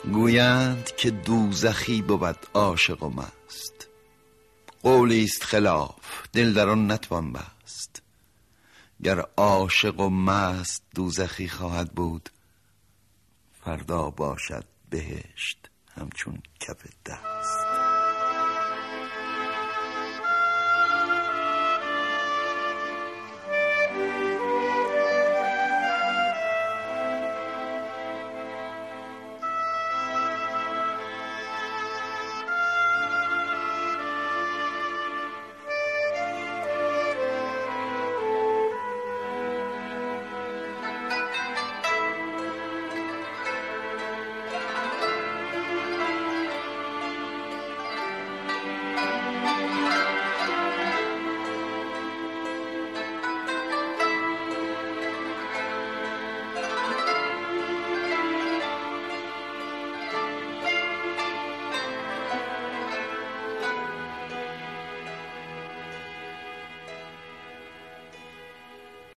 گویند که دوزخی بود عاشق و مست، قولی است خلاف دل در آن نتوان بست. گر عاشق و مست دوزخی خواهد بود، فردا باشد بهشت همچون کف دست.